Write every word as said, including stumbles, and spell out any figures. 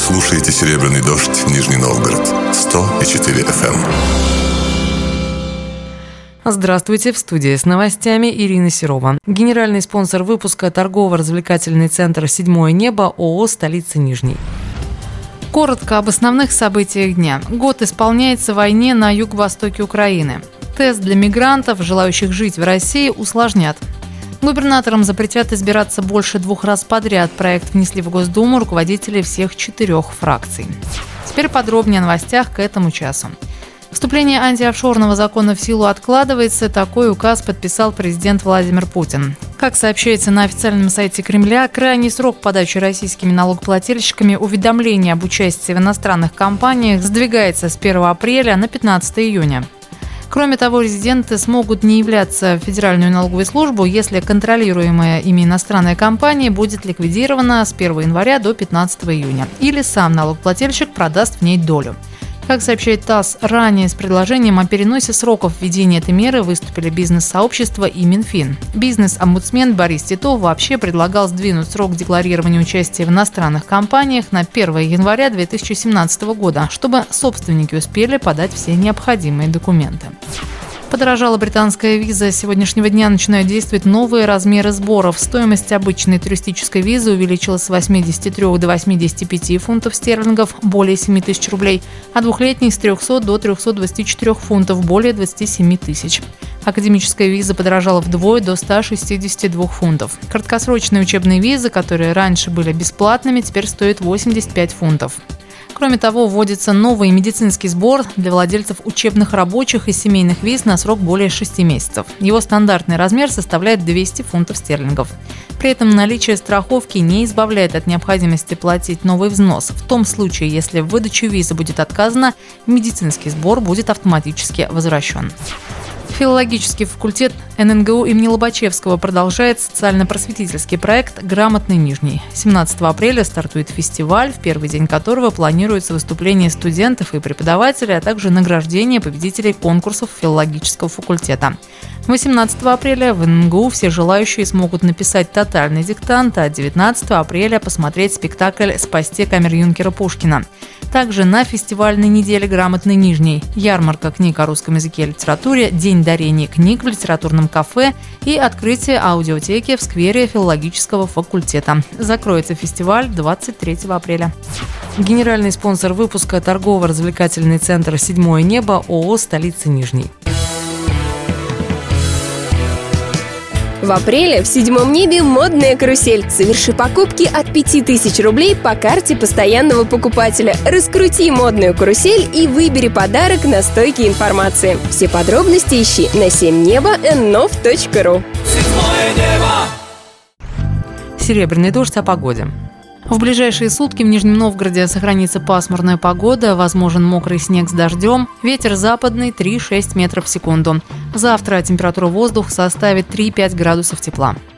слушаете «Серебряный дождь», Нижний Новгород, сто и четыре эф эм. Здравствуйте, в студии с новостями Ирина Серова. Генеральный спонсор выпуска – торгово-развлекательный центр «Седьмое небо» ООО «Столица Нижней». Коротко об основных событиях дня. Год исполняется войне на юго-востоке Украины. Тест для мигрантов, желающих жить в России, усложнят. Губернаторам запретят избираться больше двух раз подряд. Проект внесли в Госдуму руководители всех четырех фракций. Теперь подробнее о новостях к этому часу. Вступление антиофшорного закона в силу откладывается. Такой указ подписал президент Владимир Путин. Как сообщается на официальном сайте Кремля, крайний срок подачи российскими налогоплательщиками уведомления об участии в иностранных компаниях сдвигается с первого апреля на пятнадцатое июня. Кроме того, резиденты смогут не являться в Федеральную налоговую службу, если контролируемая ими иностранная компания будет ликвидирована с первого января до пятнадцатого июня, или сам налогоплательщик продаст в ней долю. Как сообщает ТАСС, ранее с предложением о переносе сроков введения этой меры выступили бизнес-сообщество и Минфин. Бизнес-омбудсмен Борис Титов вообще предлагал сдвинуть срок декларирования участия в иностранных компаниях на первое января две тысячи семнадцатого года, чтобы собственники успели подать все необходимые документы. Подорожала британская виза. С сегодняшнего дня начинают действовать новые размеры сборов. Стоимость обычной туристической визы увеличилась с восьмидесяти трёх до восьмидесяти пяти фунтов стерлингов, более семи тысяч рублей, а двухлетней с трёхсот до трёхсот двадцати четырёх фунтов, более двадцати семи тысяч. Академическая виза подорожала вдвое, до ста шестидесяти двух фунтов. Краткосрочные учебные визы, которые раньше были бесплатными, теперь стоят восемьдесят пять фунтов. Кроме того, вводится новый медицинский сбор для владельцев учебных, рабочих и семейных виз на срок более шести месяцев. Его стандартный размер составляет двести фунтов стерлингов. При этом наличие страховки не избавляет от необходимости платить новый взнос. В том случае, если в выдаче визы будет отказано, медицинский сбор будет автоматически возвращен. Филологический факультет эн эн гэ у имени Лобачевского продолжает социально-просветительский проект «Грамотный Нижний». семнадцатого апреля стартует фестиваль, в первый день которого планируется выступление студентов и преподавателей, а также награждение победителей конкурсов филологического факультета. восемнадцатого апреля в эн эн гэ у все желающие смогут написать тотальный диктант, а девятнадцатого апреля посмотреть спектакль «Спасти камер-юнкера Пушкина». Также на фестивальной неделе «Грамотный Нижний» ярмарка книг о русском языке и литературе, день дарения книг в литературном кафе и открытие аудиотеки в сквере филологического факультета. Закроется фестиваль двадцать третьего апреля. Генеральный спонсор выпуска – торгово-развлекательный центр «Седьмое небо» ООО «Столица Нижней». В апреле в «Седьмом небе» модная карусель. Соверши покупки от пяти тысяч рублей по карте постоянного покупателя. Раскрути модную карусель и выбери подарок на стойке информации. Все подробности ищи на семь небо эн нов точка ру. Серебряный дождь о погоде. В ближайшие сутки в Нижнем Новгороде сохранится пасмурная погода, возможен мокрый снег с дождем, ветер западный три-шесть метров в секунду. Завтра температура воздуха составит три-пять градусов тепла.